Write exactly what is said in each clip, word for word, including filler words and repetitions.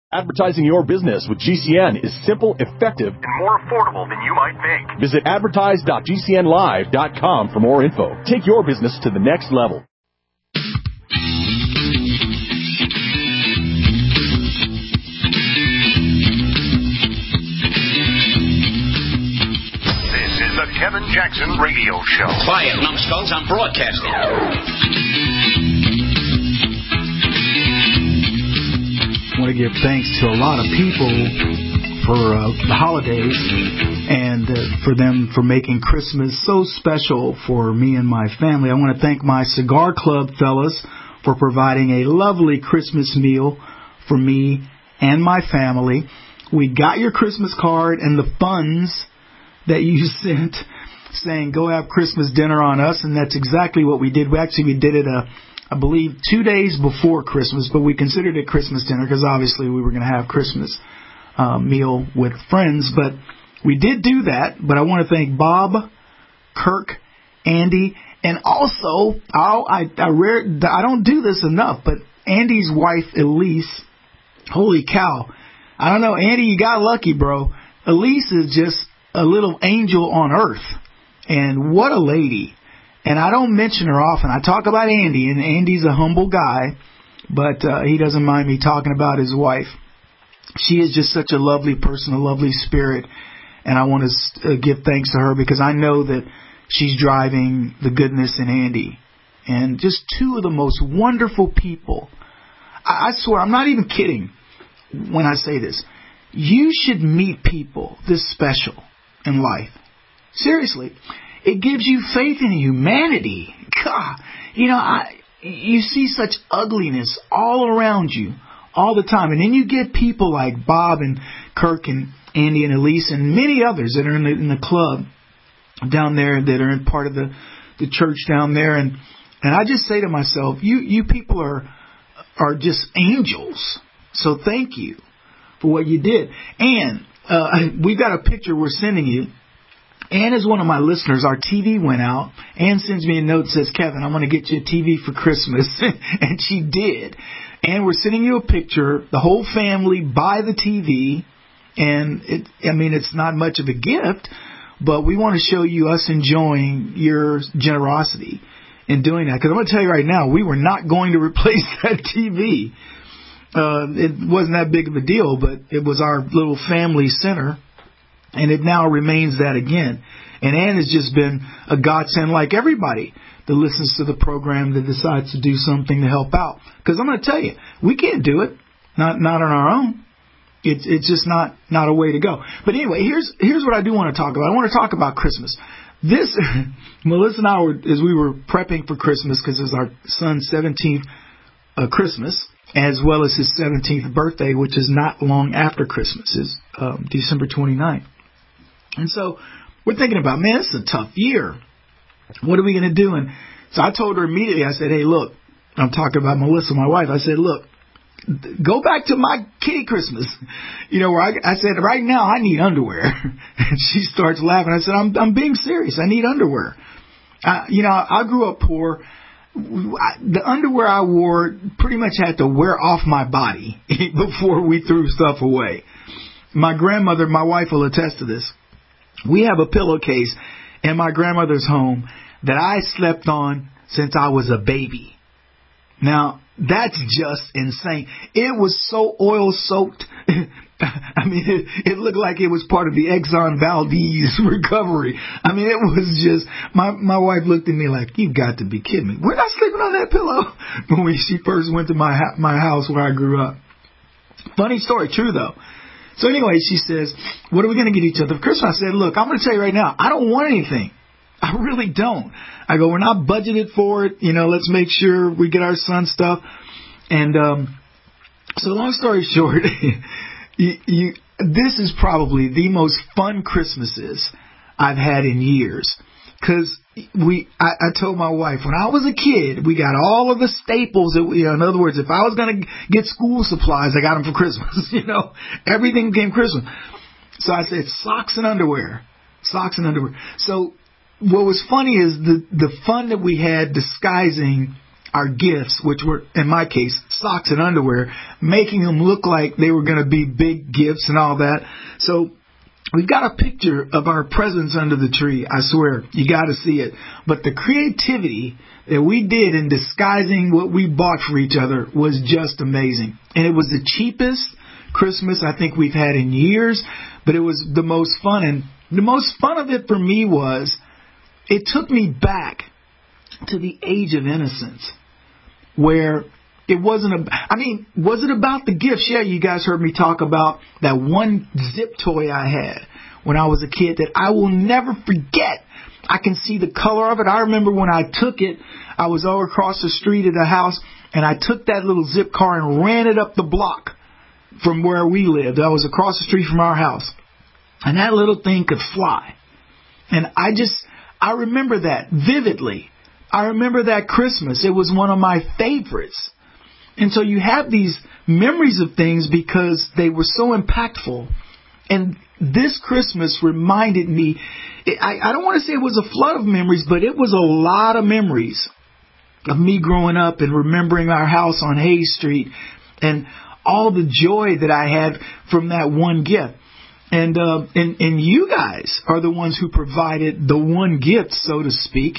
Advertising your business with G C N is simple, effective, and more affordable than you might think. Visit advertise dot g c n live dot com for more info. Take your business to the next level. This is the Kevin Jackson Radio Show. Quiet, numbskulls, I'm broadcasting. I want to give thanks to a lot of people for uh, the holidays and uh, for them for making Christmas so special for me and my family. I want to thank my Cigar Club fellas for providing a lovely Christmas meal for me and my family. We got your Christmas card and the funds that you sent saying go have Christmas dinner on us, and that's exactly what we did. We actually we did it a I believe two days before Christmas, but we considered it Christmas dinner because obviously we were going to have Christmas uh, meal with friends. But we did do that. But I want to thank Bob, Kirk, Andy, and also I'll, I I, rare, I don't do this enough, but Andy's wife Elise. Holy cow! I don't know, Andy, you got lucky, bro. Elise is just a little angel on earth, and what a lady. And I don't mention her often. I talk about Andy, and Andy's a humble guy, but uh, he doesn't mind me talking about his wife. She is just such a lovely person, a lovely spirit, and I want to uh, give thanks to her because I know that she's driving the goodness in Andy. And just two of the most wonderful people. I, I swear, I'm not even kidding when I say this. You should meet people this special in life. Seriously. It gives you faith in humanity. God, you know, I, you see such ugliness all around you all the time. And then you get people like Bob and Kirk and Andy and Elise and many others that are in the, in the club down there that are in part of the, the church down there. And, and I just say to myself, you, you people are, are just angels. So thank you for what you did. And uh, we've got a picture we're sending you. Ann is one of my listeners. Our T V went out. Ann sends me a note that says, Kevin, I'm going to get you a T V for Christmas. And she did. And we're sending you a picture. The whole family buy the T V. And, it, I mean, it's not much of a gift, but we want to show you us enjoying your generosity in doing that. Because I'm going to tell you right now, we were not going to replace that T V. Uh, it wasn't that big of a deal, but it was our little family center. And it now remains that again. And Ann has just been a godsend like everybody that listens to the program that decides to do something to help out. Because I'm going to tell you, we can't do it. Not not on our own. It's it's just not, not a way to go. But anyway, here's here's what I do want to talk about. I want to talk about Christmas. This, Melissa and I were, as we were prepping for Christmas, because it's our son's seventeenth uh, Christmas, as well as his seventeenth birthday, which is not long after Christmas, is um, December twenty-ninth. And so we're thinking about, man, this is a tough year. What are we going to do? And so I told her immediately, I said, hey, look, I'm talking about Melissa, my wife. I said, look, go back to my kitty Christmas. You know, where I, I said, right now I need underwear. And she starts laughing. I said, I'm, I'm being serious. I need underwear. Uh, you know, I grew up poor. I, the underwear I wore pretty much had to wear off my body before we threw stuff away. My grandmother, my wife will attest to this. We have a pillowcase in my grandmother's home that I slept on since I was a baby. Now, that's just insane. It was so oil-soaked. I mean, it, it looked like it was part of the Exxon Valdez recovery. I mean, it was just, my my wife looked at me like, you've got to be kidding me. We're not sleeping on that pillow when we, she first went to my my house where I grew up. Funny story, true though. So anyway, she says, what are we going to get each other for Christmas? I said, look, I'm going to tell you right now, I don't want anything. I really don't. I go, we're not budgeted for it. You know, let's make sure we get our son stuff. And um, so long story short, you, you, this is probably the most fun Christmases I've had in years. Because we, I, I told my wife, when I was a kid, we got all of the staples. That we, you know, in other words, if I was going to get school supplies, I got them for Christmas. You know, everything became Christmas. So I said socks and underwear, socks and underwear. So what was funny is the the fun that we had disguising our gifts, which were, in my case, socks and underwear, making them look like they were going to be big gifts and all that. So we've got a picture of our presents under the tree. I swear, you got to see it. But the creativity that we did in disguising what we bought for each other was just amazing. And it was the cheapest Christmas I think we've had in years, but it was the most fun. And the most fun of it for me was it took me back to the age of innocence, where it wasn't a, I mean, was it about the gifts? Yeah, you guys heard me talk about that one zip toy I had when I was a kid that I will never forget. I can see the color of it. I remember when I took it, I was over across the street at a house, and I took that little zip car and ran it up the block from where we lived. I was across the street from our house, and that little thing could fly. And I just, I remember that vividly. I remember that Christmas. It was one of my favorites. And so you have these memories of things because they were so impactful. And this Christmas reminded me, I, I don't want to say it was a flood of memories, but it was a lot of memories of me growing up and remembering our house on Hayes Street and all the joy that I had from that one gift. And, uh, and, and you guys are the ones who provided the one gift, so to speak.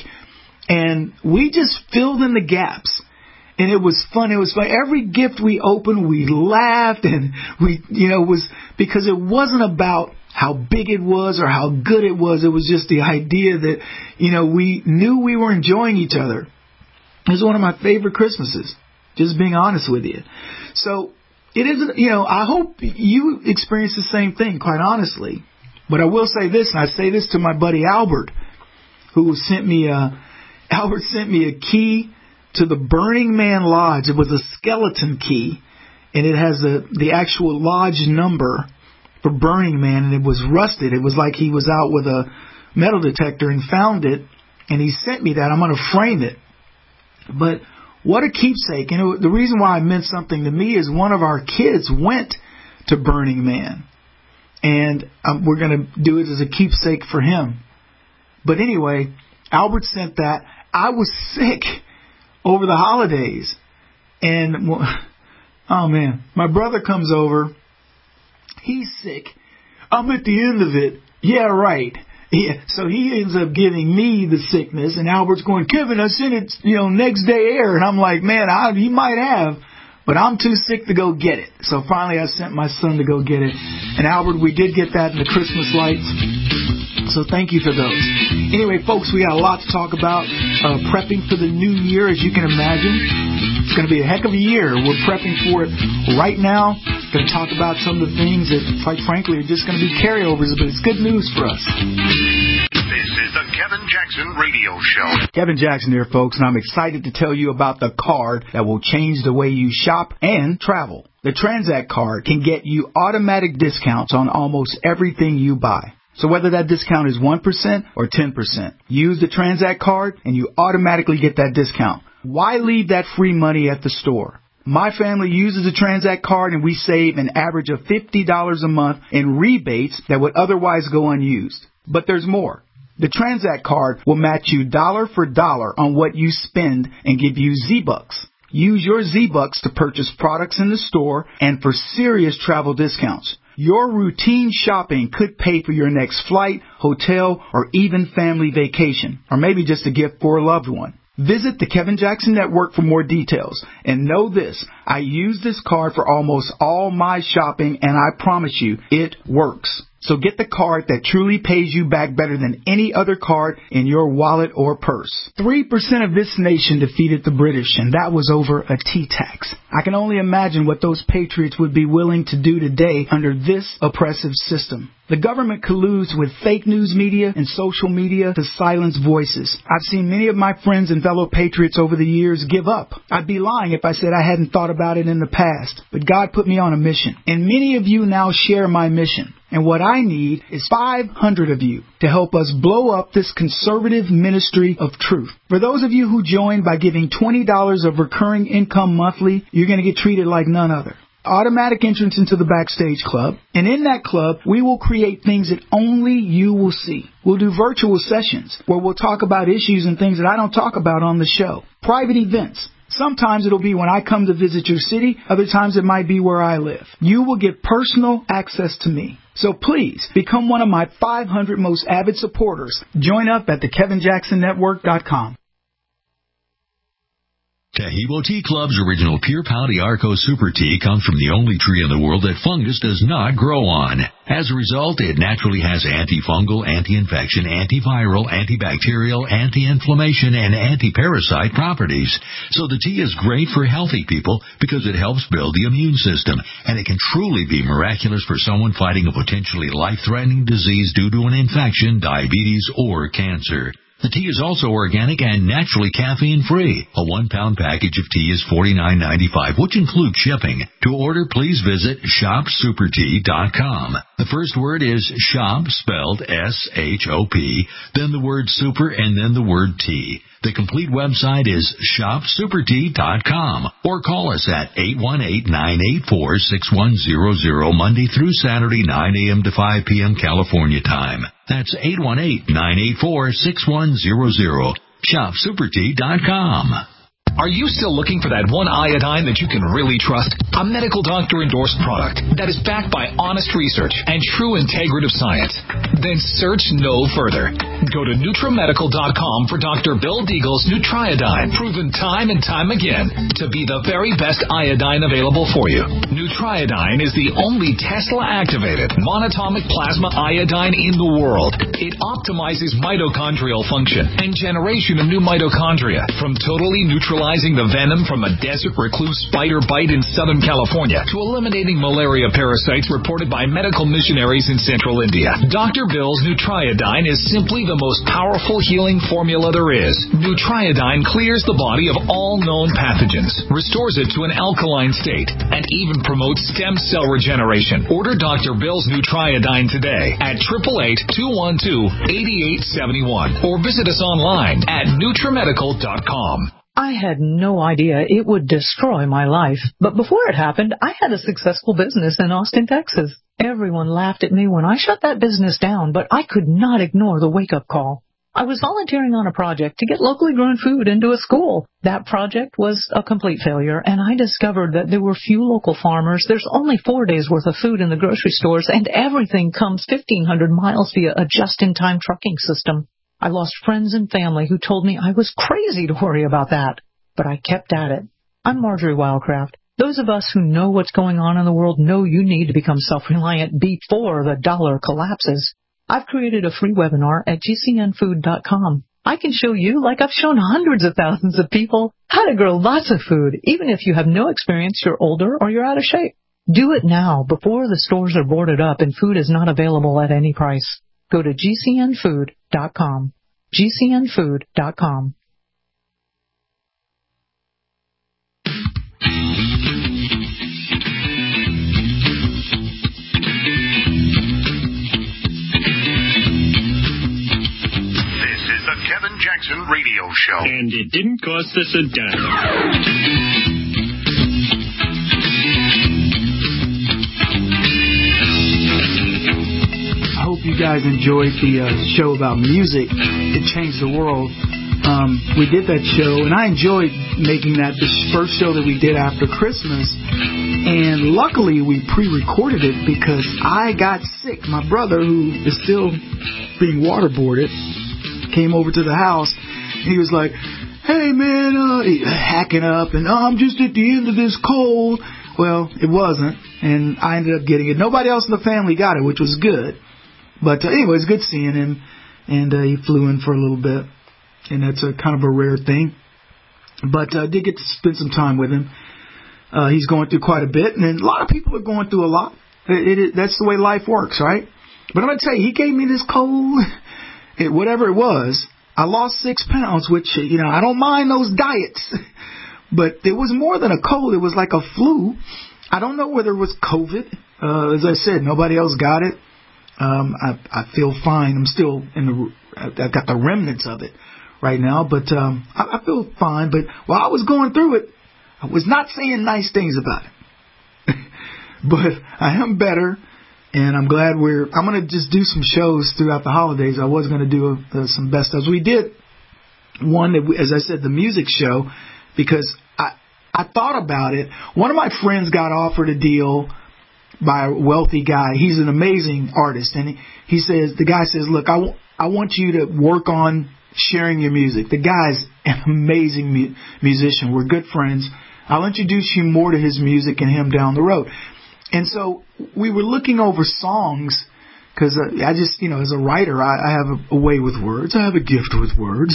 And we just filled in the gaps. And it was fun. It was fun. Every gift we opened, we laughed. And we, you know, it was because it wasn't about how big it was or how good it was. It was just the idea that, you know, we knew we were enjoying each other. It was one of my favorite Christmases, just being honest with you. So it isn't, you know, I hope you experience the same thing, quite honestly. But I will say this, and I say this to my buddy Albert, who sent me a, Albert sent me a key to the Burning Man Lodge. It was a skeleton key, and it has a, the actual lodge number for Burning Man, and it was rusted. It was like he was out with a metal detector and found it, and he sent me that. I'm going to frame it. But what a keepsake. And it, the reason why it meant something to me is one of our kids went to Burning Man, and um, we're going to do it as a keepsake for him. But anyway, Albert sent that. I was sick over the holidays, and oh man, my brother comes over. He's sick. I'm at the end of it. Yeah, right. Yeah. So he ends up giving me the sickness, and Albert's going, Kevin, I sent it, you know, next day air. And I'm like, man, I, he might have, but I'm too sick to go get it. So finally I sent my son to go get it. And Albert, we did get that in the Christmas lights. So thank you for those. Anyway, folks, we got a lot to talk about. Uh, prepping for the new year, as you can imagine. It's going to be a heck of a year. We're prepping for it right now. Going to talk about some of the things that, quite frankly, are just going to be carryovers, but it's good news for us. This is the Kevin Jackson Radio Show. Kevin Jackson here, folks, and I'm excited to tell you about the card that will change the way you shop and travel. The Transact card can get you automatic discounts on almost everything you buy. So whether that discount is one percent or ten percent, use the Transact card and you automatically get that discount. Why leave that free money at the store? My family uses the Transact card and we save an average of fifty dollars a month in rebates that would otherwise go unused. But there's more. The Transact card will match you dollar for dollar on what you spend and give you Z-Bucks. Use your Z-Bucks to purchase products in the store and for serious travel discounts. Your routine shopping could pay for your next flight, hotel, or even family vacation, or maybe just a gift for a loved one. Visit the Kevin Jackson Network for more details. And know this, I use this card for almost all my shopping, and I promise you, it works. So get the card that truly pays you back better than any other card in your wallet or purse. three percent of this nation defeated the British, and that was over a tea tax. I can only imagine what those patriots would be willing to do today under this oppressive system. The government colludes with fake news media and social media to silence voices. I've seen many of my friends and fellow patriots over the years give up. I'd be lying if I said I hadn't thought about it in the past, but God put me on a mission, and many of you now share my mission. And what I need is five hundred of you to help us blow up this conservative ministry of truth. For those of you who join by giving twenty dollars of recurring income monthly, you're going to get treated like none other. Automatic entrance into the Backstage Club. And in that club, we will create things that only you will see. We'll do virtual sessions where we'll talk about issues and things that I don't talk about on the show. Private events. Sometimes it'll be when I come to visit your city. Other times it might be where I live. You will get personal access to me. So please, become one of my five hundred most avid supporters. Join up at the Kevin Jackson Network dot com. Taheebo Tea Club's original Pure Pouty Arco Super Tea comes from the only tree in the world that fungus does not grow on. As a result, it naturally has antifungal, anti-infection, antiviral, antibacterial, anti-inflammation, and anti-parasite properties. So the tea is great for healthy people because it helps build the immune system, and it can truly be miraculous for someone fighting a potentially life-threatening disease due to an infection, diabetes, or cancer. The tea is also organic and naturally caffeine-free. A one-pound package of tea is forty-nine ninety-five, which includes shipping. To order, please visit shop super tea dot com. The first word is shop, spelled S H O P, then the word super, and then the word tea. The complete website is shop super tea dot com, or call us at eight one eight, nine eight four, six one zero zero, Monday through Saturday, nine a.m. to five p.m. California time. That's eight one eight, nine eight four, six one zero zero. shop super tea dot com. Are you still looking for that one iodine that you can really trust? A medical doctor-endorsed product that is backed by honest research and true integrative science? Then search no further. Go to NutriMedical dot com for Doctor Bill Deagle's Nutriodine, proven time and time again to be the very best iodine available for you. Nutriodine is the only Tesla-activated monatomic plasma iodine in the world. It optimizes mitochondrial function and generation of new mitochondria from totally neutralizing the venom from a desert recluse spider bite in Southern California to eliminating malaria parasites reported by medical missionaries in central India. Doctor Bill's Nutriodine is simply the most powerful healing formula there is. Nutriodine clears the body of all known pathogens, restores it to an alkaline state, and even promotes stem cell regeneration. Order Doctor Bill's Nutriodine today at eight eight eight, two one two, eight eight seven one or visit us online at NutriMedical dot com. I had no idea it would destroy my life. But before it happened, I had a successful business in Austin, Texas. Everyone laughed at me when I shut that business down, but I could not ignore the wake-up call. I was volunteering on a project to get locally grown food into a school. That project was a complete failure, and I discovered that there were few local farmers. There's only four days' worth of food in the grocery stores, and everything comes fifteen hundred miles via a just-in-time trucking system. I lost friends and family who told me I was crazy to worry about that. But I kept at it. I'm Marjorie Wildcraft. Those of us who know what's going on in the world know you need to become self-reliant before the dollar collapses. I've created a free webinar at G C N food dot com. I can show you, like I've shown hundreds of thousands of people, how to grow lots of food, even if you have no experience, you're older, or you're out of shape. Do it now, before the stores are boarded up and food is not available at any price. Go to G C N food dot com. G C N food dot com. This is the Kevin Jackson Radio Show. And it didn't cost us a dime. I hope you guys enjoyed the uh, show about music. It changed the world. Um, we did that show, and I enjoyed making that the first show that we did after Christmas. And luckily, we pre-recorded it because I got sick. My brother, who is still being waterboarded, came over to the house. And he was like, "Hey, man," uh, hacking up, and oh, I'm just at the end of this cold. Well, it wasn't, and I ended up getting it. Nobody else in the family got it, which was good. But uh, anyway, it's good seeing him, and uh, he flew in for a little bit, and that's a kind of a rare thing. But I uh, did get to spend some time with him. Uh, he's going through quite a bit, and a lot of people are going through a lot. It, it, it, that's the way life works, right? But I'm going to tell you, he gave me this cold, it, whatever it was. I lost six pounds, which, you know, I don't mind those diets. But it was more than a cold. It was like a flu. I don't know whether it was COVID. Uh, as I said, nobody else got it. Um, I, I feel fine. I'm still in the, I've got the remnants of it right now, but um, I, I feel fine. But while I was going through it, I was not saying nice things about it. But I am better, and I'm glad we're, I'm going to just do some shows throughout the holidays. I was going to do uh, some best ofs. We did one, that we, as I said, the music show, because I, I thought about it. One of my friends got offered a deal by a wealthy guy. He's an amazing artist. And he, he says, the guy says, look, I, w- I want you to work on sharing your music. The guy's an amazing mu- musician. We're good friends. I'll introduce you more to his music and him down the road. And so we were looking over songs because uh, I just, you know, as a writer, I, I have a, a way with words. I have a gift with words.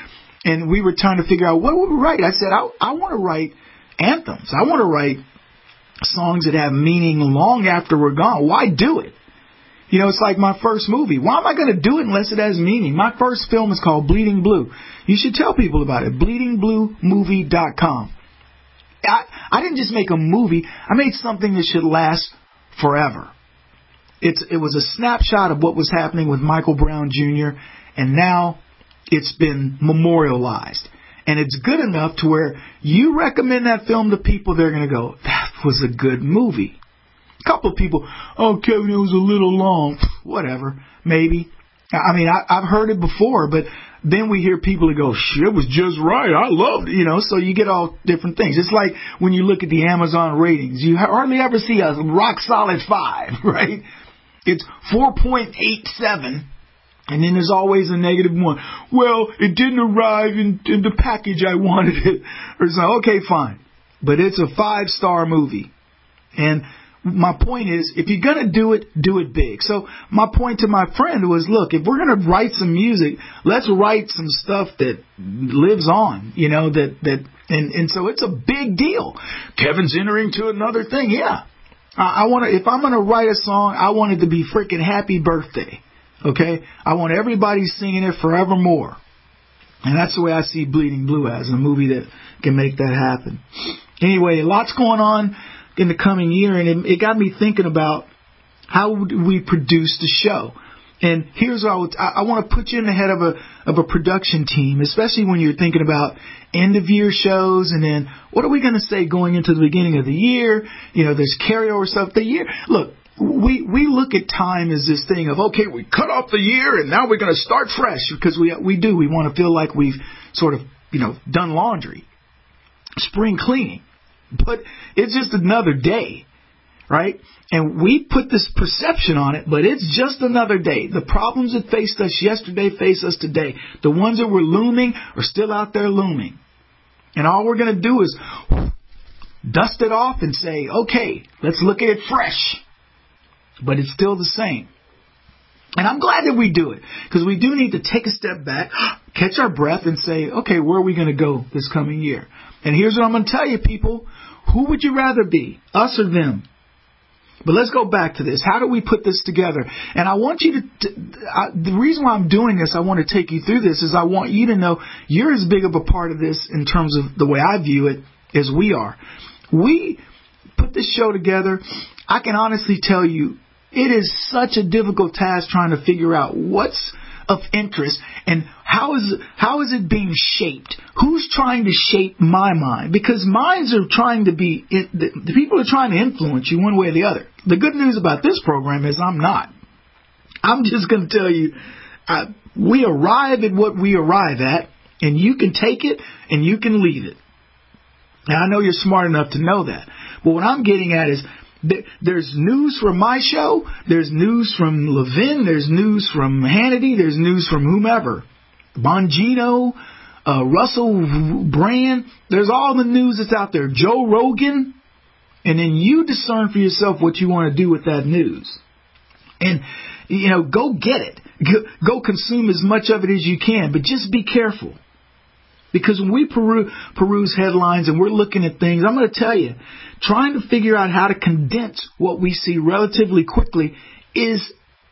And we were trying to figure out what would we write. I said, I, I want to write anthems. I want to write songs that have meaning long after we're gone. Why do it? You know, it's like my first movie. Why am I going to do it unless it has meaning? My first film is called Bleeding Blue. You should tell people about it. bleeding blue movie dot com. I, I didn't just make a movie. I made something that should last forever. It's, it was a snapshot of what was happening with Michael Brown Junior, and now it's been memorialized. And it's good enough to where you recommend that film to people, they're going to go, that was a good movie. A couple of people, oh, Kevin, it was a little long. Whatever, maybe. I mean, I, I've heard it before, but then we hear people that go, shit, it was just right. I loved it, you know, so you get all different things. It's like when you look at the Amazon ratings, you hardly ever see a rock solid five, right? It's four point eight seven, and then there's always a negative one. Well, it didn't arrive in, in the package I wanted it. Or something. Okay, fine. But it's a five-star movie. And my point is, if you're going to do it, do it big. So my point to my friend was, look, if we're going to write some music, let's write some stuff that lives on, you know, that, that, and, and so it's a big deal. Kevin's entering to another thing. Yeah. I, I want to, if I'm going to write a song, I want it to be freaking Happy Birthday. Okay? I want everybody singing it forevermore. And that's the way I see Bleeding Blue as a movie that can make that happen. Anyway, lots going on in the coming year, and it, it got me thinking about how would we produce the show. And here's what I, would, I, I want to put you in the head of a of a production team, especially when you're thinking about end of year shows, and then what are we going to say going into the beginning of the year? You know, there's carryover stuff. The year, look, we we look at time as this thing of, okay, we cut off the year and now we're going to start fresh, because we we do. We want to feel like we've sort of, you know, done laundry, spring cleaning. But it's just another day, right? And we put this perception on it, but it's just another day. The problems that faced us yesterday face us today. The ones that were looming are still out there looming. And all we're going to do is dust it off and say, okay, let's look at it fresh. But it's still the same. And I'm glad that we do it, because we do need to take a step back, catch our breath, and say, okay, where are we going to go this coming year? And here's what I'm going to tell you, people. Who would you rather be, us or them? But let's go back to this. How do we put this together? And I want you to, to I, the reason why I'm doing this, I want to take you through this, is I want you to know you're as big of a part of this in terms of the way I view it as we are. We put this show together. I can honestly tell you, it is such a difficult task trying to figure out what's of interest and how is how is it being shaped? Who's trying to shape my mind? Because minds are trying to be, it, the, the people are trying to influence you one way or the other. The good news about this program is I'm not. I'm just going to tell you, uh, we arrive at what we arrive at, and you can take it and you can leave it. And I know you're smart enough to know that. But what I'm getting at is, there's news from my show, there's news from Levin, there's news from Hannity, there's news from whomever. Bongino, uh, Russell Brand, there's all the news that's out there. Joe Rogan. And then you discern for yourself what you want to do with that news. And, you know, go get it. Go, go consume as much of it as you can, but just be careful. Because when we peru- peruse headlines and we're looking at things, I'm going to tell you, trying to figure out how to condense what we see relatively quickly is,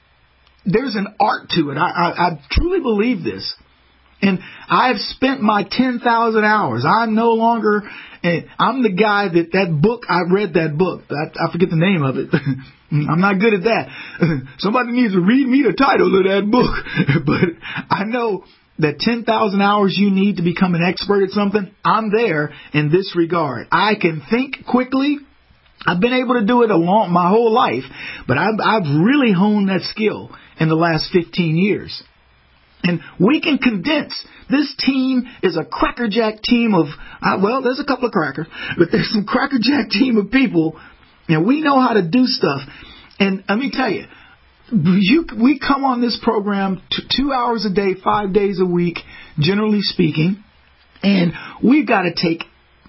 there's an art to it. I, I, I truly believe this. And I've spent my ten thousand hours. I'm no longer, I'm the guy that, that book, I read that book. I, I forget the name of it. I'm not good at that. Somebody needs to read me the title of that book. But I know that ten thousand hours you need to become an expert at something, I'm there in this regard. I can think quickly. I've been able to do it a long, my whole life, but I've, I've really honed that skill in the last fifteen years. And we can condense. This team is a crackerjack team of, uh, well, there's a couple of crackers, but there's some crackerjack team of people, and we know how to do stuff. And let me tell you, you we come on this program t- two hours a day, five days a week, generally speaking, and we've got to take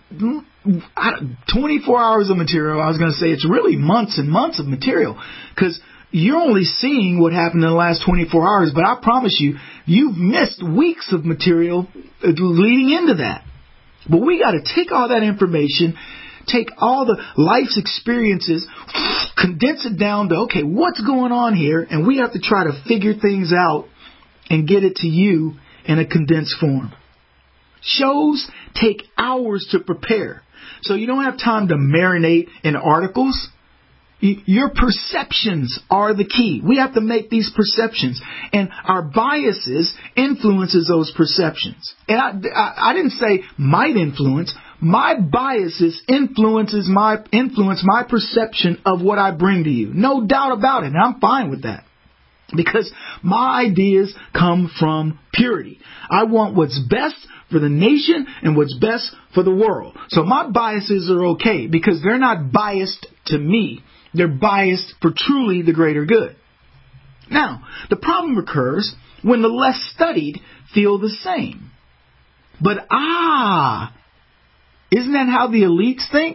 twenty-four hours of material. I was going to say it's really months and months of material, because you're only seeing what happened in the last twenty-four hours, but I promise you, you've missed weeks of material leading into that. But we got to take all that information, take all the life's experiences, condense it down to, okay, what's going on here? And we have to try to figure things out and get it to you in a condensed form. Shows take hours to prepare. So you don't have time to marinate in articles. Your perceptions are the key. We have to make these perceptions, and our biases influences those perceptions. And I, I, I didn't say might influence. My biases influences my influence my perception of what I bring to you. No doubt about it. And I'm fine with that, because my ideas come from purity. I want what's best for the nation and what's best for the world. So my biases are okay, because they're not biased to me. They're biased for truly the greater good. Now, the problem occurs when the less studied feel the same. But ah, isn't that how the elites think?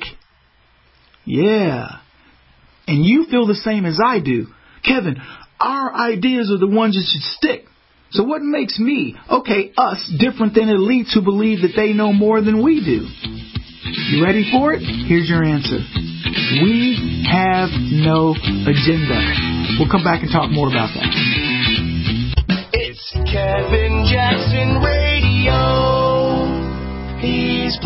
Yeah. And you feel the same as I do. Kevin, our ideas are the ones that should stick. So what makes me, okay, us, different than elites who believe that they know more than we do? You ready for it? Here's your answer. We have no agenda. We'll come back and talk more about that. It's Kevin Jackson Radio. He's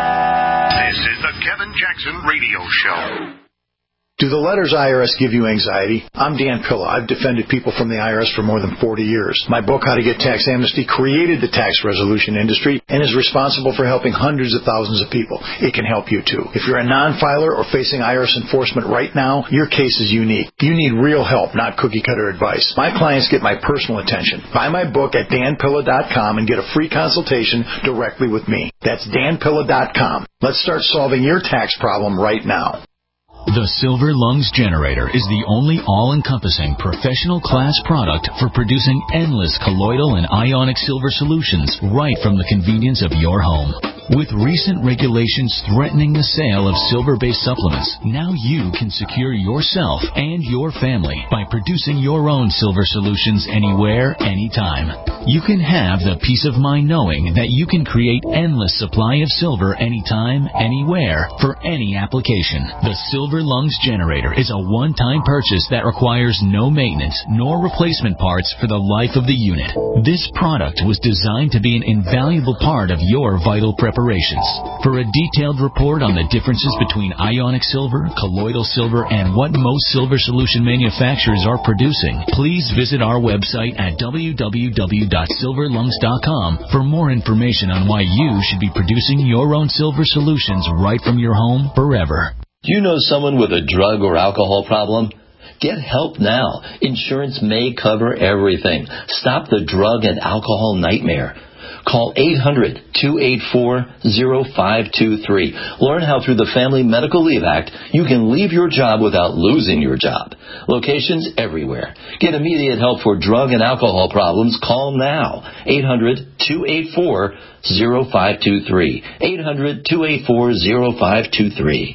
black. This is the Kevin Jackson Radio Show. Do the letters I R S give you anxiety? I'm Dan Pilla. I've defended people from the I R S for more than forty years. My book, How to Get Tax Amnesty, created the tax resolution industry and is responsible for helping hundreds of thousands of people. It can help you, too. If you're a non-filer or facing I R S enforcement right now, your case is unique. You need real help, not cookie-cutter advice. My clients get my personal attention. Buy my book at dan pilla dot com and get a free consultation directly with me. That's dan pilla dot com. Let's start solving your tax problem right now. The Silver Lungs Generator is the only all-encompassing professional class product for producing endless colloidal and ionic silver solutions right from the convenience of your home. With recent regulations threatening the sale of silver-based supplements, now you can secure yourself and your family by producing your own silver solutions anywhere, anytime. You can have the peace of mind knowing that you can create endless supply of silver anytime, anywhere, for any application. The Silver Lungs Generator is a one-time purchase that requires no maintenance nor replacement parts for the life of the unit. This product was designed to be an invaluable part of your vital preparations. For a detailed report on the differences between ionic silver, colloidal silver, and what most silver solution manufacturers are producing, please visit our website at w w w dot silver lungs dot com for more information on why you should be producing your own silver solutions right from your home forever. Do you know someone with a drug or alcohol problem? Get help now. Insurance may cover everything. Stop the drug and alcohol nightmare. Call eight hundred, two eight four, zero five two three. Learn how through the Family Medical Leave Act you can leave your job without losing your job. Locations everywhere. Get immediate help for drug and alcohol problems. Call now. eight hundred, two eight four, zero five two three. eight hundred, two eight four, zero five two three.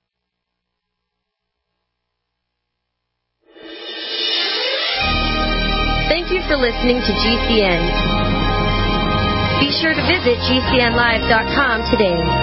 Thank you for listening to G C N. Be sure to visit G C N live dot com today.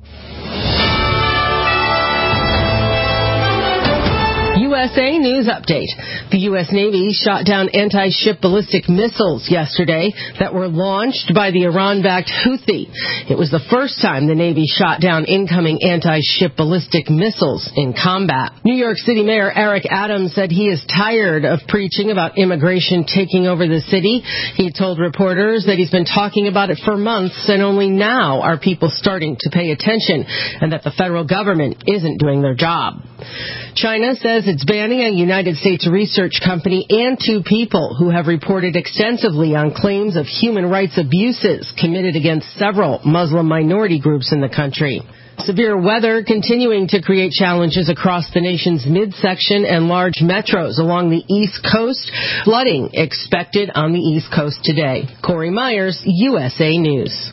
U S A News Update. The U S Navy shot down anti-ship ballistic missiles yesterday that were launched by the Iran-backed Houthi. It was the first time the Navy shot down incoming anti-ship ballistic missiles in combat. New York City Mayor Eric Adams said he is tired of preaching about immigration taking over the city. He told reporters that he's been talking about it for months and only now are people starting to pay attention and that the federal government isn't doing their job. China says it's banning a United States research company and two people who have reported extensively on claims of human rights abuses committed against several Muslim minority groups in the country. Severe weather continuing to create challenges across the nation's midsection and large metros along the East Coast. Flooding expected on the East Coast today. Corey Myers, U S A News.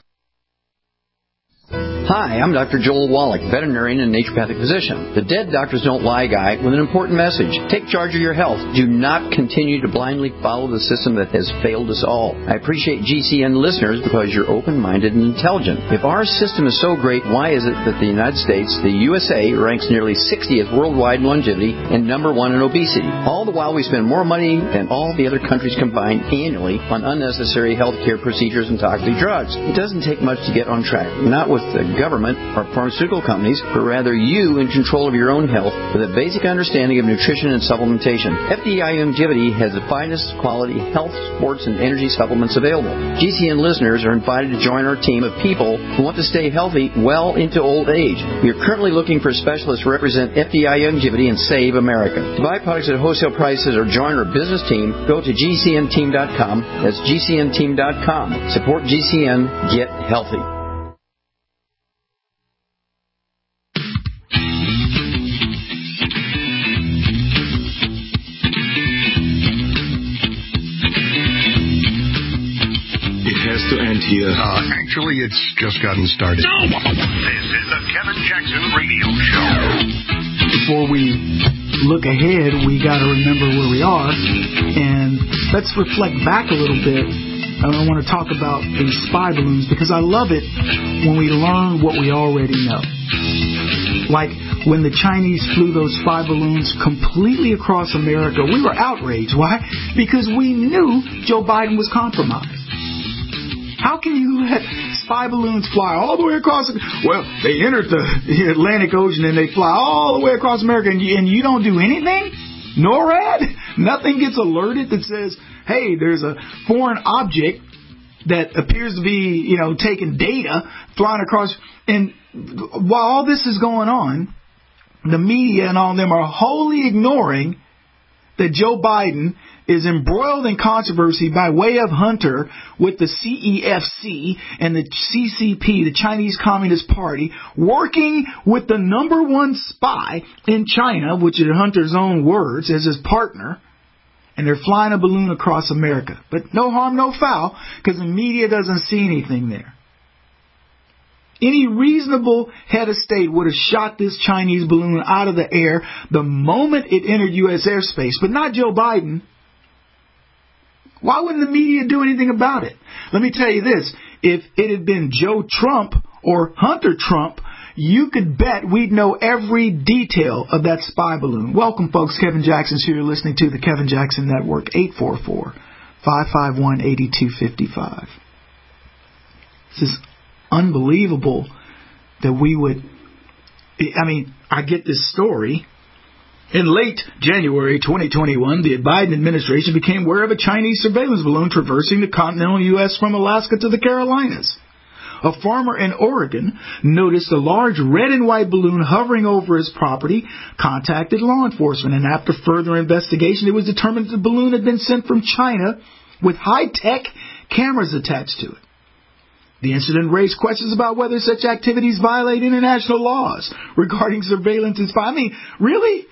Hi, I'm Doctor Joel Wallach, veterinarian and naturopathic physician. The Dead Doctors Don't Lie guy with an important message. Take charge of your health. Do not continue to blindly follow the system that has failed us all. I appreciate G C N listeners because you're open-minded and intelligent. If our system is so great, why is it that the United States, the U S A, ranks nearly sixtieth worldwide in longevity and number one in obesity? All the while we spend more money than all the other countries combined annually on unnecessary health care procedures and toxic drugs. It doesn't take much to get on track. Not with the government or pharmaceutical companies, but rather you in control of your own health with a basic understanding of nutrition and supplementation. F D I Longevity has the finest quality health, sports, and energy supplements available. G C N listeners are invited to join our team of people who want to stay healthy well into old age. We are currently looking for specialists to represent F D I Longevity and Save America. To buy products at wholesale prices or join our business team, go to G C N team dot com. That's G C N team dot com. Support G C N. Get healthy. To end here. Uh, actually, it's just gotten started. No! This is the Kevin Jackson Radio Show. Before we look ahead, we got to remember where we are, and let's reflect back a little bit. I want to talk about these spy balloons because I love it when we learn what we already know. Like when the Chinese flew those spy balloons completely across America, we were outraged. Why? Because we knew Joe Biden was compromised. How can you let spy balloons fly all the way across? Well, they entered the Atlantic Ocean and they fly all the way across America, and you, and you don't do anything? NORAD? Nothing gets alerted that says, hey, there's a foreign object that appears to be, you know, taking data, flying across. And while all this is going on, the media and all of them are wholly ignoring that Joe Biden is embroiled in controversy by way of Hunter with the C E F C and the C C P, the Chinese Communist Party, working with the number one spy in China, which is Hunter's own words, as his partner, and they're flying a balloon across America. But no harm, no foul, because the media doesn't see anything there. Any reasonable head of state would have shot this Chinese balloon out of the air the moment it entered U S airspace, but not Joe Biden. Why wouldn't the media do anything about it? Let me tell you this. If it had been Joe Trump or Hunter Trump, you could bet we'd know every detail of that spy balloon. Welcome, folks. Kevin Jackson's here. You're listening to the Kevin Jackson Network, eight four four, five five one, eight two five five. This is unbelievable that we would... I mean, I get this story. In late January twenty twenty-one, the Biden administration became aware of a Chinese surveillance balloon traversing the continental U S from Alaska to the Carolinas. A farmer in Oregon noticed a large red and white balloon hovering over his property, contacted law enforcement, and after further investigation, it was determined that the balloon had been sent from China with high-tech cameras attached to it. The incident raised questions about whether such activities violate international laws regarding surveillance and spying. I mean, really?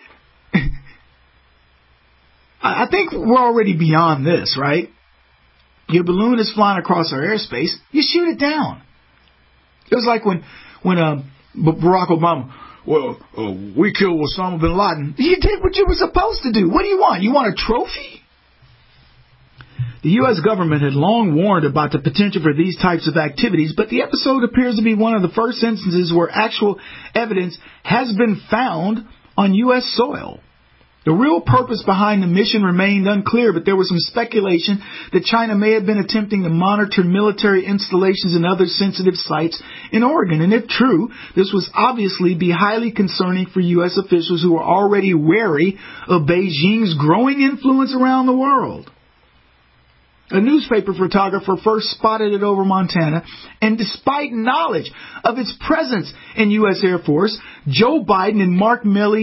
I think we're already beyond this, right? Your balloon is flying across our airspace. You shoot it down. It was like when when uh, Barack Obama, well, uh, we killed Osama bin Laden. You did what you were supposed to do. What do you want? You want a trophy? The U S government had long warned about the potential for these types of activities, but the episode appears to be one of the first instances where actual evidence has been found on U S soil. The real purpose behind the mission remained unclear, but there was some speculation that China may have been attempting to monitor military installations and other sensitive sites in Oregon. And if true, this was obviously be highly concerning for U S officials who are already wary of Beijing's growing influence around the world. A newspaper photographer first spotted it over Montana, and despite knowledge of its presence in U S Air Force, Joe Biden and Mark Milley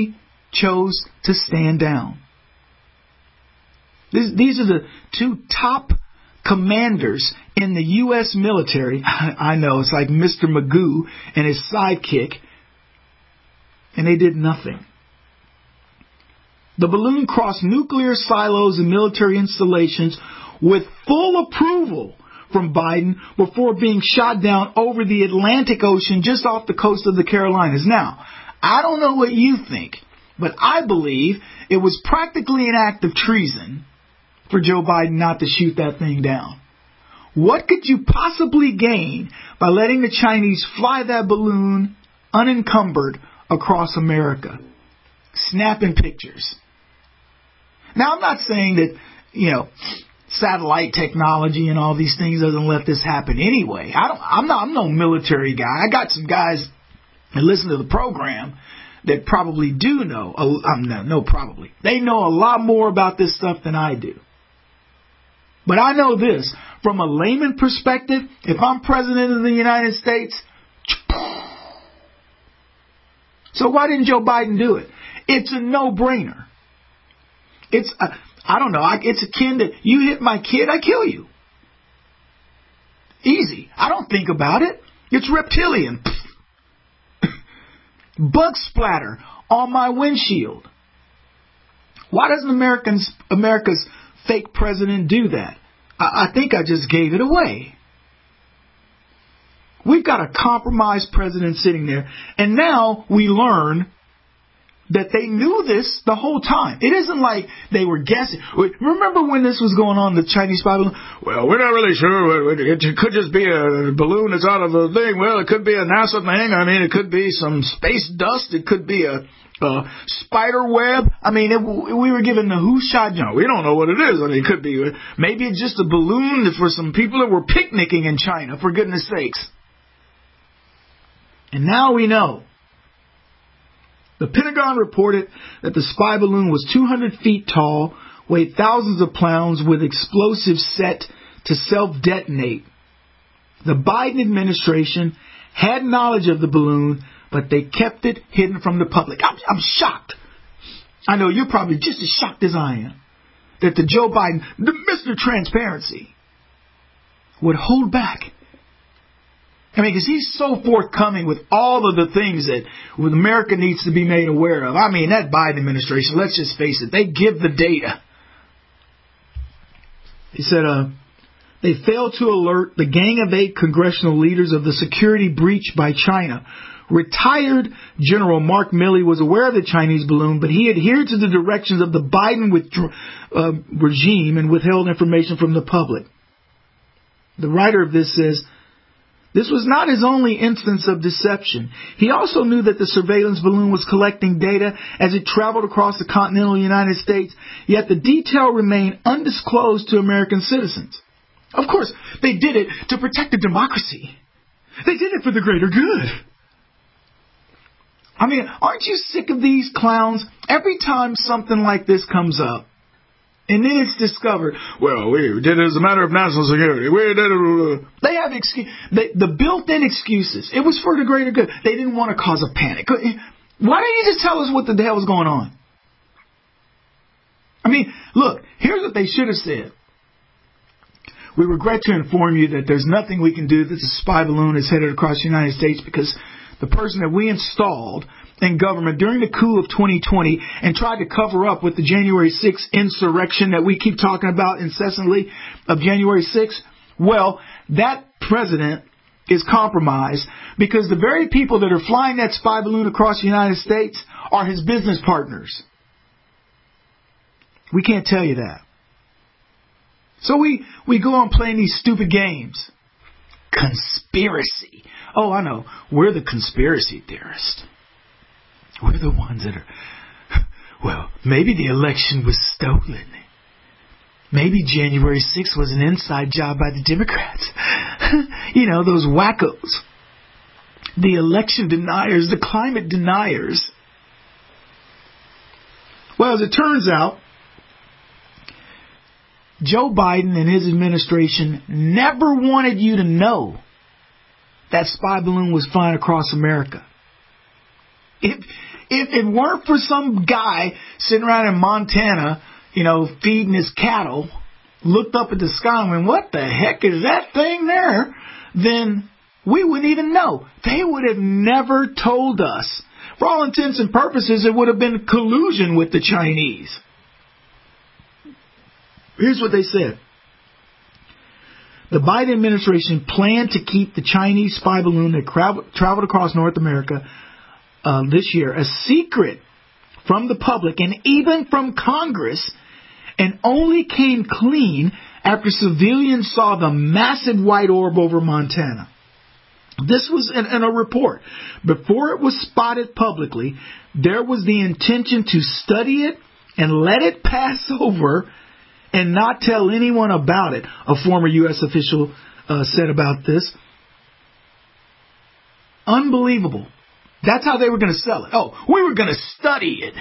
chose to stand down. This, these are the two top commanders in the U S military. I know, it's like Mister Magoo and his sidekick, and they did nothing. The balloon crossed nuclear silos and military installations with full approval from Biden before being shot down over the Atlantic Ocean just off the coast of the Carolinas. Now, I don't know what you think, but I believe it was practically an act of treason for Joe Biden not to shoot that thing down. What could you possibly gain by letting the Chinese fly that balloon unencumbered across America, snapping pictures? Now, I'm not saying that, you know, satellite technology and all these things doesn't let this happen anyway. I don't, I'm not, I'm no military guy. I got some guys that listen to the program that probably do know, um, no, no, probably. They know a lot more about this stuff than I do. But I know this, from a layman perspective, if I'm president of the United States, so why didn't Joe Biden do it? It's a no-brainer. It's, a, I don't know, it's akin to, you hit my kid, I kill you. Easy. I don't think about it. It's reptilian. Bug splatter on my windshield. Why doesn't Americans, America's fake president do that? I, I think I just gave it away. We've got a compromised president sitting there, and now we learn that they knew this the whole time. It isn't like they were guessing. Remember when this was going on, the Chinese spy balloon? Well, we're not really sure. It could just be a balloon that's out of the thing. Well, it could be a NASA thing. I mean, it could be some space dust. It could be a, a spider web. I mean, it, we were given the who shot. You know, we don't know what it is. I mean, it could be. Maybe it's just a balloon for some people that were picnicking in China, for goodness sakes. And now we know. The Pentagon reported that the spy balloon was two hundred feet tall, weighed thousands of pounds, with explosives set to self-detonate. The Biden administration had knowledge of the balloon, but they kept it hidden from the public. I'm, I'm shocked. I know you're probably just as shocked as I am that the Joe Biden, the Mister Transparency, would hold back. I mean, because he's so forthcoming with all of the things that America needs to be made aware of. I mean, that Biden administration, let's just face it, they give the data. He said, uh, they failed to alert the Gang of Eight congressional leaders of the security breach by China. Retired General Mark Milley was aware of the Chinese balloon, but he adhered to the directions of the Biden withdraw, uh, regime and withheld information from the public. The writer of this says, this was not his only instance of deception. He also knew that the surveillance balloon was collecting data as it traveled across the continental United States, yet the detail remained undisclosed to American citizens. Of course, they did it to protect the democracy. They did it for the greater good. I mean, aren't you sick of these clowns? Every time something like this comes up, and then it's discovered, well, we did it as a matter of national security. We did it. They have excuse, they, the built-in excuses. It was for the greater good. They didn't want to cause a panic. Why don't you just tell us what the hell was going on? I mean, look, here's what they should have said. We regret to inform you that there's nothing we can do that the spy balloon is headed across the United States because the person that we installed in government during the coup of twenty twenty and tried to cover up with the January sixth insurrection that we keep talking about incessantly of January sixth, well, that president is compromised because the very people that are flying that spy balloon across the United States are his business partners. We can't tell you that. So we, we go on playing these stupid games. Conspiracy. Oh, I know. We're the conspiracy theorists. We're the ones that are, well, maybe the election was stolen. Maybe January sixth was an inside job by the Democrats. You know, those wackos. The election deniers, the climate deniers. Well, as it turns out, Joe Biden and his administration never wanted you to know that spy balloon was flying across America. If if it weren't for some guy sitting around in Montana, you know, feeding his cattle, looked up at the sky and went, what the heck is that thing there? Then we wouldn't even know. They would have never told us. For all intents and purposes, it would have been collusion with the Chinese. Here's what they said. The Biden administration planned to keep the Chinese spy balloon that tra- traveled across North America uh, this year a secret from the public and even from Congress, and only came clean after civilians saw the massive white orb over Montana. This was in, in a report. Before it was spotted publicly, there was the intention to study it and let it pass over and not tell anyone about it, a former U S official uh, said about this. Unbelievable. That's how they were going to sell it. Oh, we were going to study it.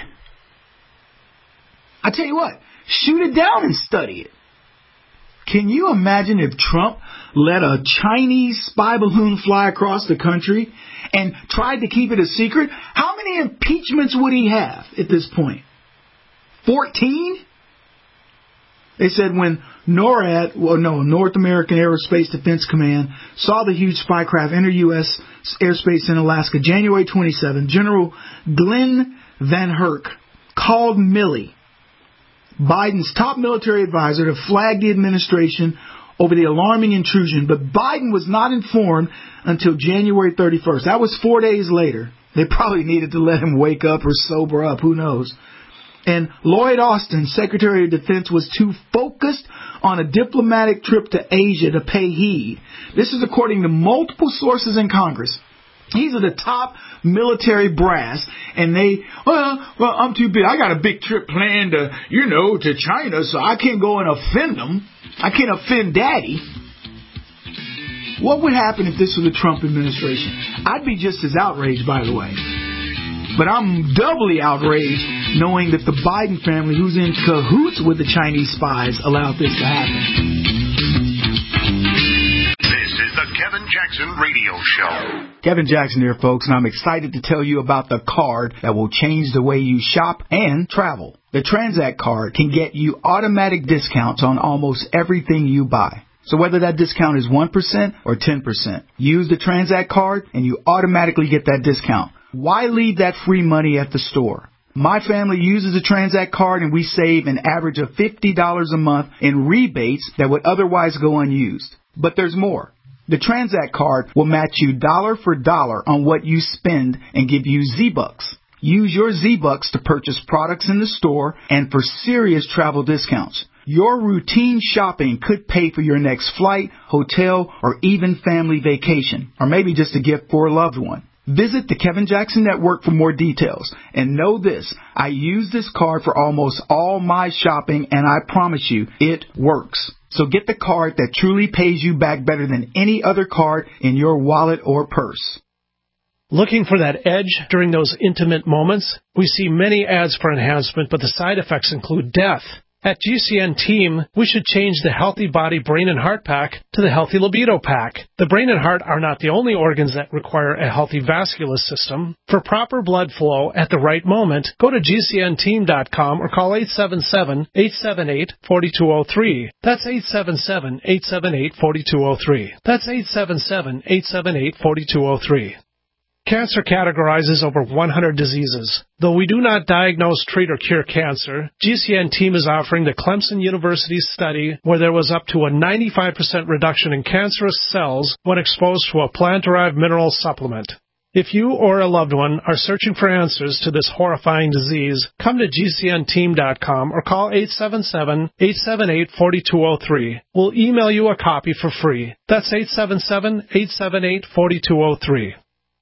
I tell you what, shoot it down and study it. Can you imagine if Trump let a Chinese spy balloon fly across the country and tried to keep it a secret? How many impeachments would he have at this point? fourteen? They said when NORAD, well, no, North American Aerospace Defense Command, saw the huge spy craft enter U S airspace in Alaska January twenty-seventh, General Glenn Van Herk called Milley, Biden's top military advisor, to flag the administration over the alarming intrusion. But Biden was not informed until January thirty-first. That was four days later. They probably needed to let him wake up or sober up. Who knows? And Lloyd Austin, Secretary of Defense, was too focused on a diplomatic trip to Asia to pay heed. This is according to multiple sources in Congress. These are the top military brass, and they, well, well, I'm too big. I got a big trip planned, to, you know, to China, so I can't go and offend them. I can't offend Daddy. What would happen if this was the Trump administration? I'd be just as outraged, by the way. But I'm doubly outraged knowing that the Biden family, who's in cahoots with the Chinese spies, allowed this to happen. This is the Kevin Jackson Radio Show. Kevin Jackson here, folks, and I'm excited to tell you about the card that will change the way you shop and travel. The Transact card can get you automatic discounts on almost everything you buy. So whether that discount is one percent or ten percent, use the Transact card and you automatically get that discount. Why leave that free money at the store? My family uses a Transact card and we save an average of fifty dollars a month in rebates that would otherwise go unused. But there's more. The Transact card will match you dollar for dollar on what you spend and give you Z-Bucks. Use your Z-Bucks to purchase products in the store and for serious travel discounts. Your routine shopping could pay for your next flight, hotel, or even family vacation, or maybe just a gift for a loved one. Visit the Kevin Jackson Network for more details. And know this, I use this card for almost all my shopping, and I promise you, it works. So get the card that truly pays you back better than any other card in your wallet or purse. Looking for that edge during those intimate moments? We see many ads for enhancement, but the side effects include death. At G C N Team, we should change the Healthy Body, Brain, and Heart Pack to the Healthy Libido Pack. The brain and heart are not the only organs that require a healthy vascular system. For proper blood flow at the right moment, go to G C N team dot com or call eight seven seven, eight seven eight, four two zero three. That's eight seven seven, eight seven eight, four two zero three. That's eight seven seven, eight seven eight, four two zero three. Cancer categorizes over one hundred diseases. Though we do not diagnose, treat, or cure cancer, G C N Team is offering the Clemson University study where there was up to a ninety-five percent reduction in cancerous cells when exposed to a plant-derived mineral supplement. If you or a loved one are searching for answers to this horrifying disease, come to G C N team dot com or call eight seven seven, eight seven eight, four two zero three. We'll email you a copy for free. That's eight seven seven, eight seven eight, four two zero three.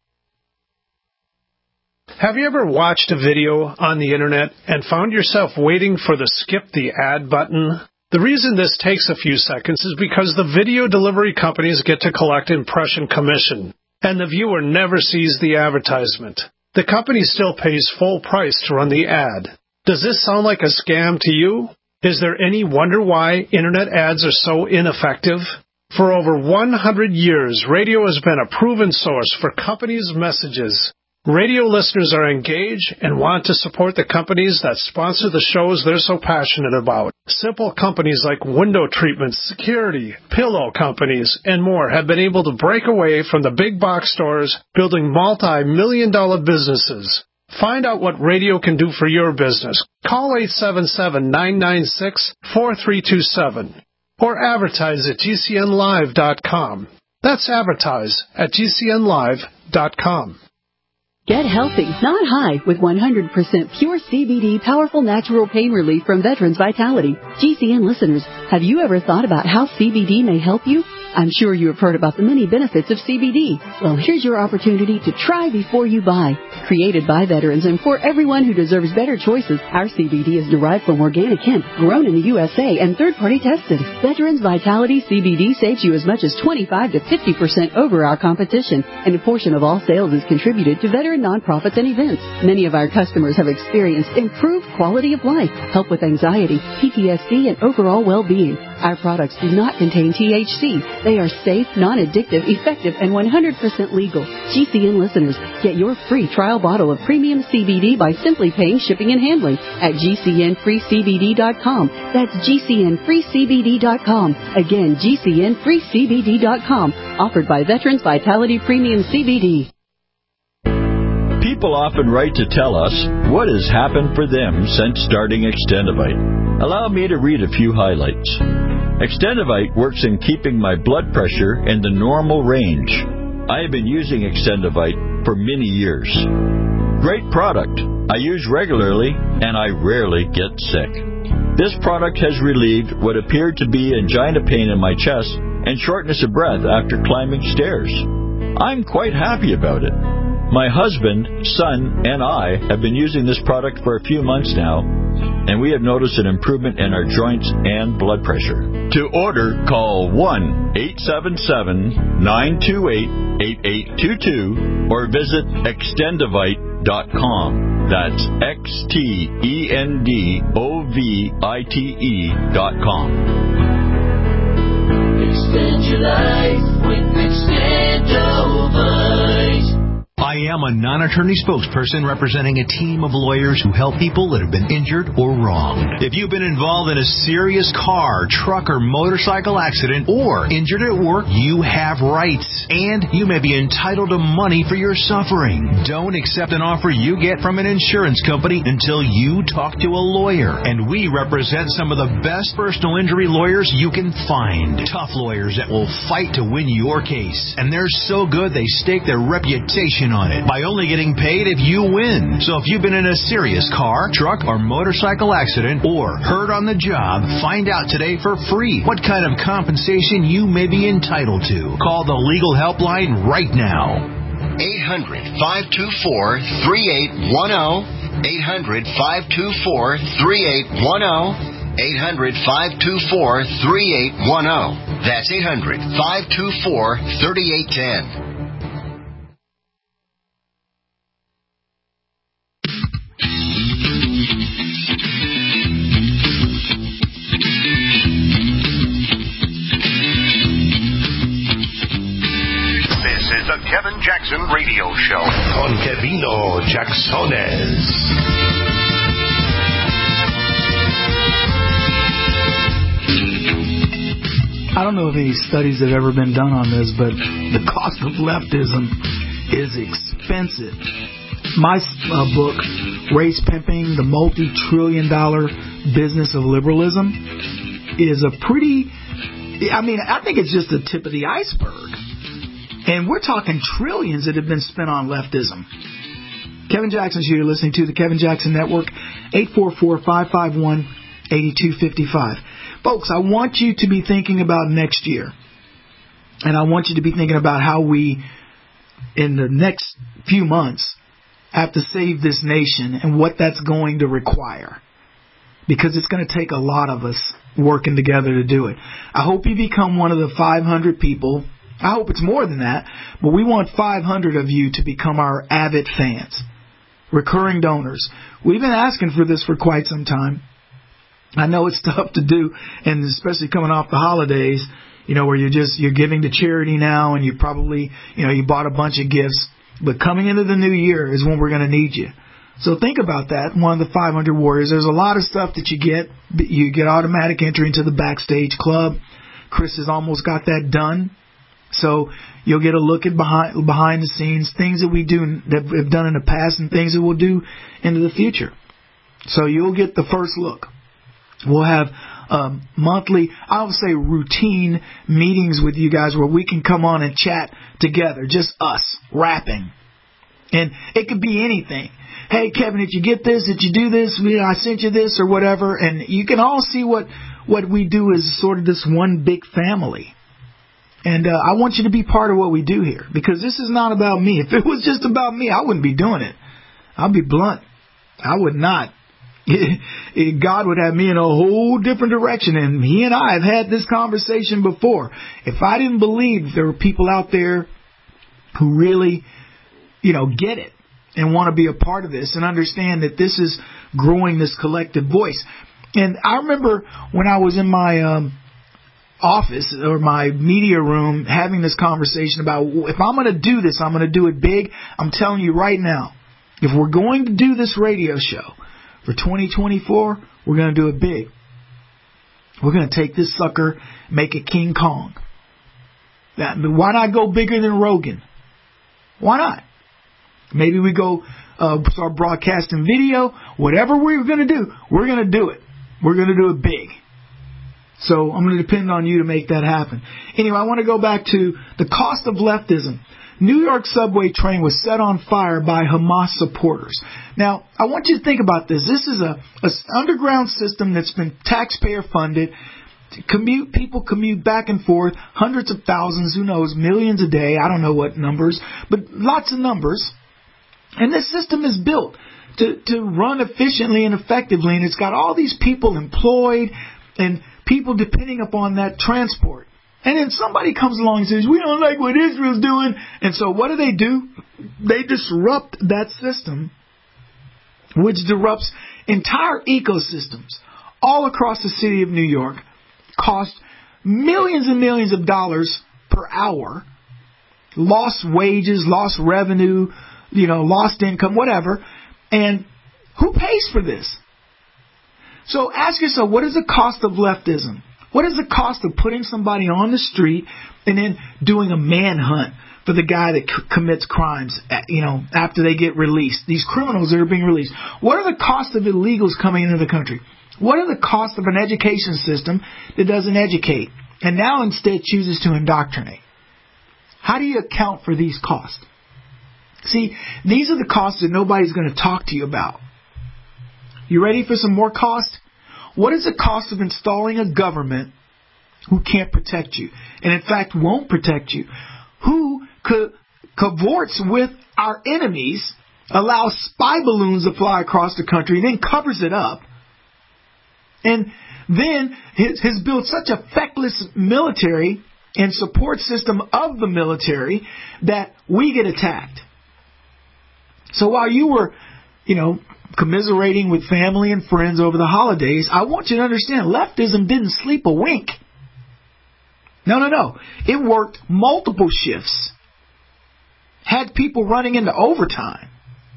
Have you ever watched a video on the internet and found yourself waiting for the skip the ad button? The reason this takes a few seconds is because the video delivery companies get to collect impression commission, and the viewer never sees the advertisement. The company still pays full price to run the ad. Does this sound like a scam to you? Is there any wonder why internet ads are so ineffective? For over one hundred years, radio has been a proven source for companies' messages. Radio listeners are engaged and want to support the companies that sponsor the shows they're so passionate about. Simple companies like window treatments, security, pillow companies, and more have been able to break away from the big box stores, building multi-million dollar businesses. Find out what radio can do for your business. Call eight seven seven, nine nine six, four three two seven or advertise at G C N live dot com. That's advertise at G C N live dot com. Get healthy, not high, with one hundred percent pure C B D powerful natural pain relief from Veterans Vitality. G C N listeners, have you ever thought about how C B D may help you? I'm sure you have heard about the many benefits of C B D. Well, here's your opportunity to try before you buy. Created by veterans and for everyone who deserves better choices, our C B D is derived from organic hemp, grown in the U S A, and third-party tested. Veterans Vitality C B D saves you as much as twenty-five to fifty percent over our competition, and a portion of all sales is contributed to veteran nonprofits and events. Many of our customers have experienced improved quality of life, help with anxiety, P T S D, and overall well-being. Our products do not contain T H C. They are safe, non-addictive, effective, and one hundred percent legal. G C N listeners, get your free trial bottle of premium C B D by simply paying shipping and handling at G C N free C B D dot com. That's G C N free C B D dot com. Again, G C N free C B D dot com. Offered by Veterans Vitality Premium C B D. People often write to tell us what has happened for them since starting Extendivite. Allow me to read a few highlights. Extendivite works in keeping my blood pressure in the normal range. I have been using Extendivite for many years. Great product. I use regularly and I rarely get sick. This product has relieved what appeared to be angina pain in my chest and shortness of breath after climbing stairs. I'm quite happy about it. My husband, son, and I have been using this product for a few months now, and we have noticed an improvement in our joints and blood pressure. To order, call one eight seven seven, nine two eight, eight eight two two or visit extendivite dot com. That's X T E N D O V I T E dot com. Extend your life with Extendivite. I am a non-attorney spokesperson representing a team of lawyers who help people that have been injured or wronged. If you've been involved in a serious car, truck, or motorcycle accident or injured at work, you have rights, and you may be entitled to money for your suffering. Don't accept an offer you get from an insurance company until you talk to a lawyer, and we represent some of the best personal injury lawyers you can find. Tough lawyers that will fight to win your case, and they're so good they stake their reputation on it by only getting paid if you win. So if you've been in a serious car, truck, or motorcycle accident or hurt on the job, find out today for free what kind of compensation you may be entitled to. Call the legal helpline right now. eight hundred, five two four, three eight one zero. eight hundred, five two four, three eight one zero. eight hundred, five two four, three eight one zero. That's eight hundred, five two four, three eight one zero. The Kevin Jackson Radio Show. Con Kevino Jacksones. I don't know if any studies have ever been done on this, but the cost of leftism is expensive. My uh, book, Race Pimping, the Multi-Trillion Dollar Business of Liberalism, is a pretty, I mean, I think it's just the tip of the iceberg. And we're talking trillions that have been spent on leftism. Kevin Jackson's here. You're listening to the Kevin Jackson Network, eight four four, five five one, eight two five five. Folks, I want you to be thinking about next year. And I want you to be thinking about how we, in the next few months, have to save this nation and what that's going to require. Because it's going to take a lot of us working together to do it. I hope you become one of the five hundred people. I hope it's more than that, but we want five hundred of you to become our avid fans, recurring donors. We've been asking for this for quite some time. I know it's tough to do, and especially coming off the holidays, you know, where you're just, you're giving to charity now, and you probably, you know, you bought a bunch of gifts. But coming into the new year is when we're going to need you. So think about that. One of the five hundred Warriors. There's a lot of stuff that you get. You get automatic entry into the Backstage Club. Chris has almost got that done. So you'll get a look at behind behind the scenes, things that we do that we've done in the past and things that we'll do into the future. So you'll get the first look. We'll have um, monthly, I would say routine meetings with you guys where we can come on and chat together, just us rapping. And it could be anything. Hey, Kevin, did you get this? Did you do this? I sent you this or whatever. And you can all see what, what we do is sort of this one big family. And uh, I want you to be part of what we do here, because this is not about me. If it was just about me, I wouldn't be doing it. I'll be blunt. I would not. God would have me in a whole different direction. And he and I have had this conversation before. If I didn't believe there were people out there who really, you know, get it and want to be a part of this and understand that this is growing this collective voice. And I remember when I was in my um, office or my media room having this conversation about, if I'm going to do this, I'm going to do it big. I'm telling you right now, if we're going to do this radio show for twenty twenty-four, we're going to do it big. We're going to take this sucker, make it King Kong. That, why not go bigger than Rogan? Why not? Maybe we go uh, start broadcasting video. Whatever we're going to do, we're going to do it. We're going to do it big. So I'm going to depend on you to make that happen. Anyway, I want to go back to the cost of leftism. New York subway train was set on fire by Hamas supporters. Now, I want you to think about this. This is a, a underground system that's been taxpayer funded. Commute people commute back and forth, hundreds of thousands, who knows, millions a day. I don't know what numbers, but lots of numbers. And this system is built to, to run efficiently and effectively, and it's got all these people employed and people depending upon that transport. And then somebody comes along and says, we don't like what Israel's doing. And so what do they do? They disrupt that system, which disrupts entire ecosystems all across the city of New York, cost millions and millions of dollars per hour, lost wages, lost revenue, you know, lost income, whatever. And who pays for this? So ask yourself, what is the cost of leftism? What is the cost of putting somebody on the street and then doing a manhunt for the guy that c- commits crimes, you know, after they get released? These criminals that are being released. What are the costs of illegals coming into the country? What are the costs of an education system that doesn't educate and now instead chooses to indoctrinate? How do you account for these costs? See, these are the costs that nobody's going to talk to you about. You ready for some more cost? What is the cost of installing a government who can't protect you, and in fact won't protect you, who co- cavorts with our enemies, allows spy balloons to fly across the country, and then covers it up, and then has built such a feckless military and support system of the military that we get attacked? So while you were, you know, commiserating with family and friends over the holidays, I want you to understand, leftism didn't sleep a wink. No, no, no. It worked multiple shifts. Had people running into overtime.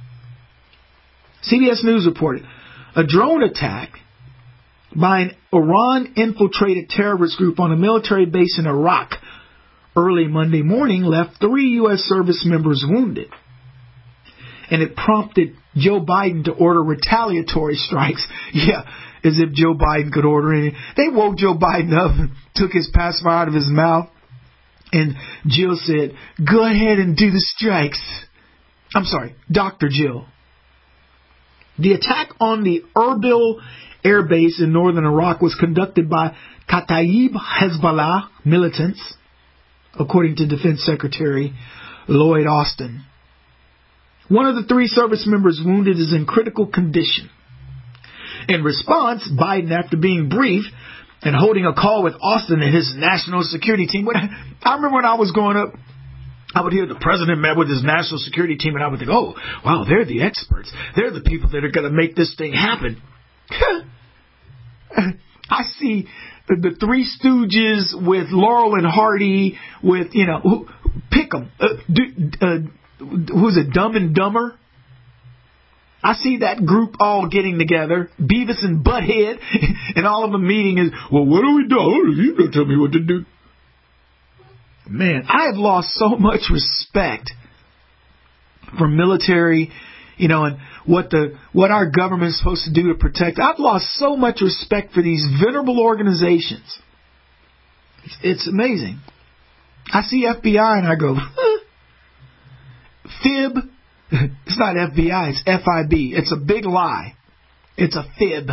C B S News reported a drone attack by an Iran-infiltrated terrorist group on a military base in Iraq early Monday morning left three U S service members wounded. And it prompted Joe Biden to order retaliatory strikes. Yeah, as if Joe Biden could order anything. They woke Joe Biden up and took his pacifier out of his mouth. And Jill said, go ahead and do the strikes. I'm sorry, Doctor Jill. The attack on the Erbil air base in northern Iraq was conducted by Kataib Hezbollah militants, according to Defense Secretary Lloyd Austin. One of the three service members wounded is in critical condition. In response, Biden, after being brief and holding a call with Austin and his national security team, when I, I remember when I was growing up, I would hear the president met with his national security team, and I would think, oh, wow, they're the experts. They're the people that are going to make this thing happen. I see the, the Three Stooges with Laurel and Hardy, with, you know, pick them. Uh, do, uh, who's it, Dumb and Dumber? I see that group all getting together, Beavis and Butthead, and all of them meeting is, well, what do we do? You don't tell me what to do. Man, I have lost so much respect for military, you know, and what the what our government is supposed to do to protect. I've lost so much respect for these venerable organizations. It's, it's amazing. I see F B I and I go, huh. Fib. It's not F B I, it's F I B. It's a big lie. It's a fib.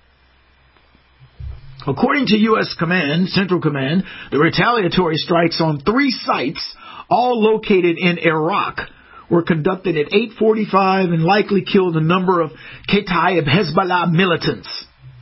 According to U S Command, Central Command, the retaliatory strikes on three sites, all located in Iraq, were conducted at eight forty-five and likely killed a number of Kataib Hezbollah militants.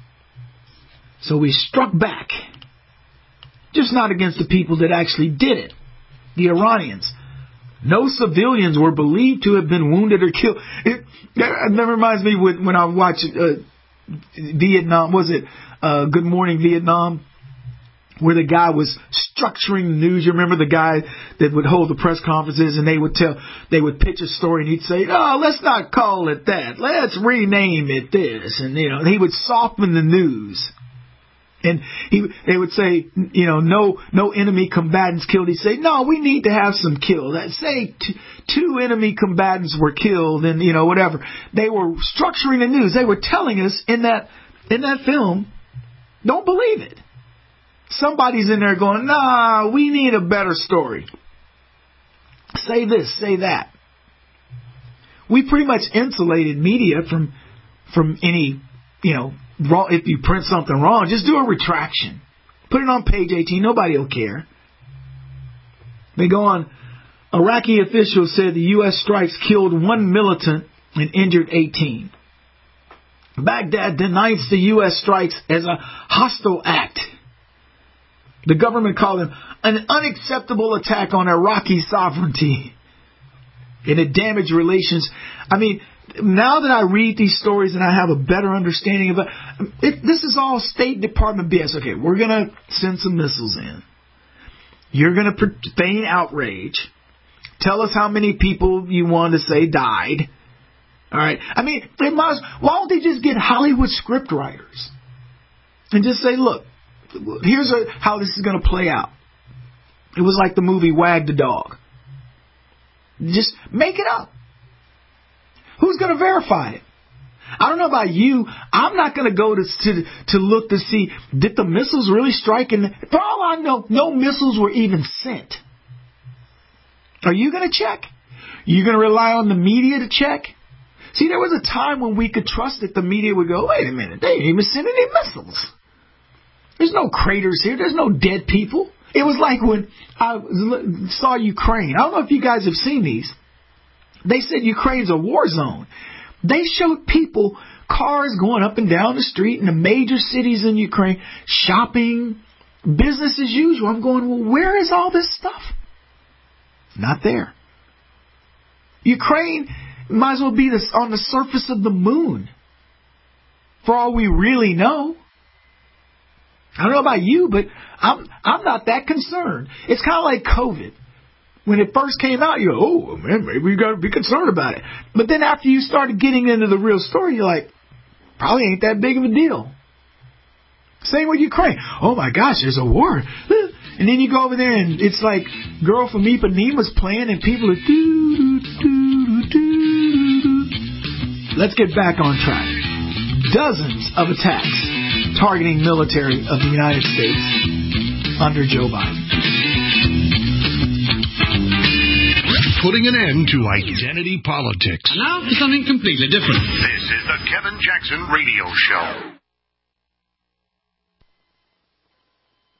So we struck back. Just not against the people that actually did it, the Iranians. No civilians were believed to have been wounded or killed. It, that reminds me when, when I watch uh, Vietnam, was it uh, Good Morning Vietnam, where the guy was structuring the news. You remember the guy that would hold the press conferences and they would tell, they would pitch a story and he'd say, "No, let's not call it that. Let's rename it this." And, you know, he would soften the news. And he, they would say, you know, no, no enemy combatants killed. He'd say, no, we need to have some killed. Say t- two enemy combatants were killed, and you know, whatever. They were structuring the news. They were telling us in that in that film, don't believe it. Somebody's in there going, nah, we need a better story. Say this, say that. We pretty much insulated media from from any, you know. Wrong, if you print something wrong, just do a retraction. Put it on page eighteen. Nobody will care. They go on. Iraqi officials said the U S strikes killed one militant and injured eighteen. Baghdad denies the U S strikes as a hostile act. The government called them an unacceptable attack on Iraqi sovereignty. And it damaged relations. I mean, now that I read these stories and I have a better understanding of it, it this is all State Department B S. Okay, we're going to send some missiles in. You're going to feign outrage. Tell us how many people you want to say died. All right. I mean, they must, why don't they just get Hollywood script writers and just say, look, here's a, how this is going to play out. It was like the movie Wag the Dog. Just make it up. Who's going to verify it? I don't know about you. I'm not going to go to, to to look to see, did the missiles really strike? And for all I know, no missiles were even sent. Are you going to check? You going to rely on the media to check? See, there was a time when we could trust that the media would go, wait a minute, they didn't even send any missiles. There's no craters here. There's no dead people. It was like when I saw Ukraine. I don't know if you guys have seen these. They said Ukraine's a war zone. They showed people, cars going up and down the street in the major cities in Ukraine, shopping, business as usual. I'm going, well, where is all this stuff? Not there. Ukraine might as well be this, on the surface of the moon, for all we really know. I don't know about you, but I'm I'm not that concerned. It's kind of like COVID. When it first came out, you go, oh, man, maybe we got to be concerned about it. But then after you started getting into the real story, you're like, probably ain't that big of a deal. Same with Ukraine. Oh, my gosh, there's a war. And then you go over there, and it's like Girl from Ipanema's playing, and people are doo-doo-doo-doo-doo. Let's get back on track. Dozens of attacks targeting military of the United States under Joe Biden. Putting an end to identity politics. And now for something completely different. This is the Kevin Jackson Radio Show.